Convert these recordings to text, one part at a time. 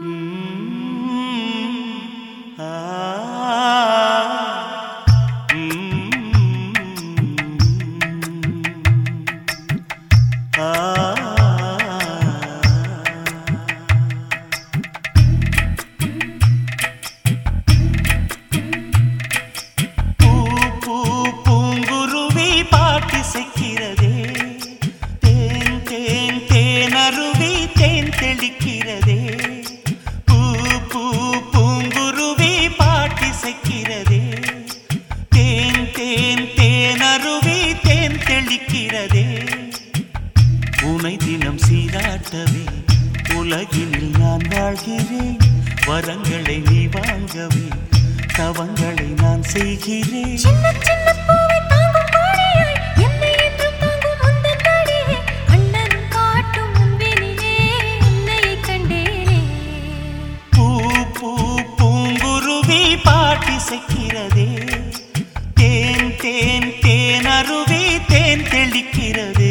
உனை தினம் சீராட்டவே உலகினில் நான் வாழ்கிறேன். வரங்களை நீ வாங்கவே தவங்களை நான் செய்கிறேன். சின்ன சின்ன பூவை தாங்கும் கோடியாய் என்னை என்றும் தாங்கும் உந்தன் நாடியே அண்ணனும் காட்டும் முன்பினிலே உன்னையை கண்டேனே. பூ பூ பூங்குருவி பாட்டிசைக்கிறதே, தேன் தேன் தேன் அருவி தேன் தெளிக்கிறதே.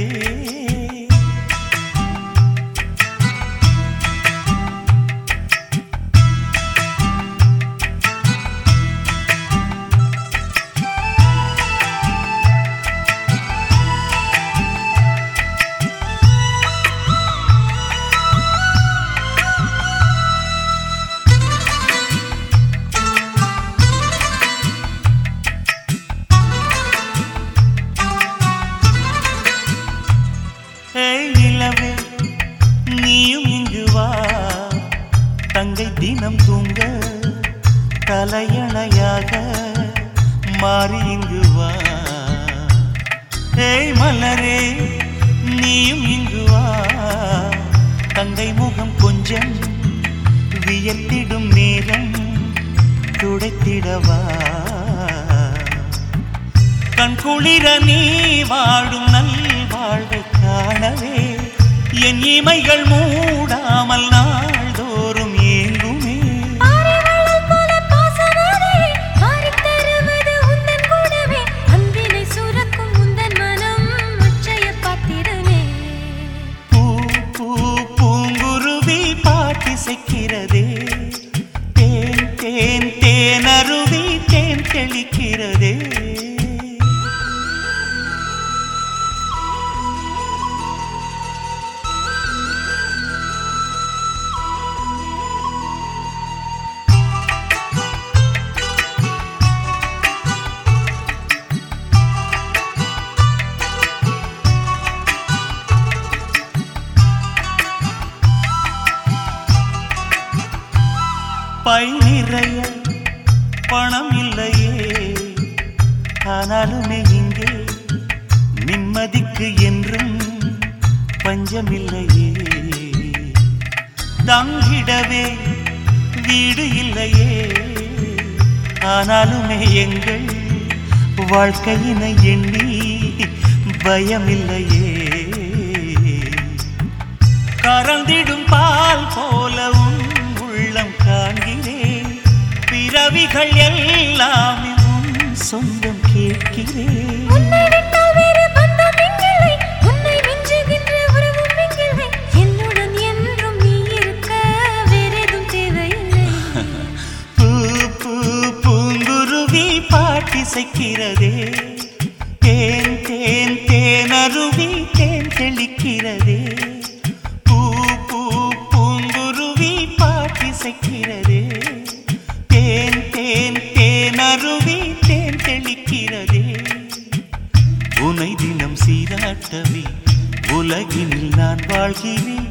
நீயும் இங்கு வா, தங்கை தினம் தூங்க தலையணையாக மாறி இங்கு வா. ஏய் மலரே நீயும் இங்கு வா, தங்கை முகம் கொஞ்சம் வியத்திடும் நேரம் துடைத்திடவா. கண் குளிர நீ வாழும் நல் வாழ்வை காணவே என் இமைகள் மூடாமல் நாள்தோறும் ஏங்குமே. பூ பூ பூங்குருவி பாட்டிசைக்கிறதே, தேன் தேன் தேன் அருவி தேன் தெளிக்கிறதே. பை நிறைய பணம் இல்லையே, ஆனாலுமே இங்கே நிம்மதிக்கு என்றும் பஞ்சமில்லையே. தங்கிடவே வீடு இல்லையே, ஆனாலுமே எங்கள் வாழ்க்கையினை எண்ணி பயமில்லையே. கறந்திடும் பால் போலவும் உள்ளம் காண்கிறேன், பிறவிகள் எல்லாமே உன் சொந்தம் கேட்கிறேன். உன்னை விட்டால் வேறு பந்தம் எங்கில்லை, உன்னை மிஞ்சுகின்ற உறவும் எங்கில்லை. என்னுடன் என்றும் நீ இருக்க வேறேதும் தேவையில்லை. பூ பூ பூங்குருவி பாட்டிசைக்கிறதே, தேன் தேன் தேன் அருவி தேன் தெளிக்கிறதே. பாட்டிசைக்கிறதே, தேன் தேன் தேன் அருவி தேன் தெளிக்கிறதே. உனை தினம் சீராட்டவே உலகினில் நான் வாழ்கிறேன்.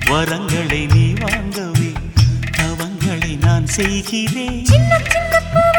வரங்களை நீ வாங்கவே தவங்களை நான் செய்கிறேன். சின்ன சின்ன பூவை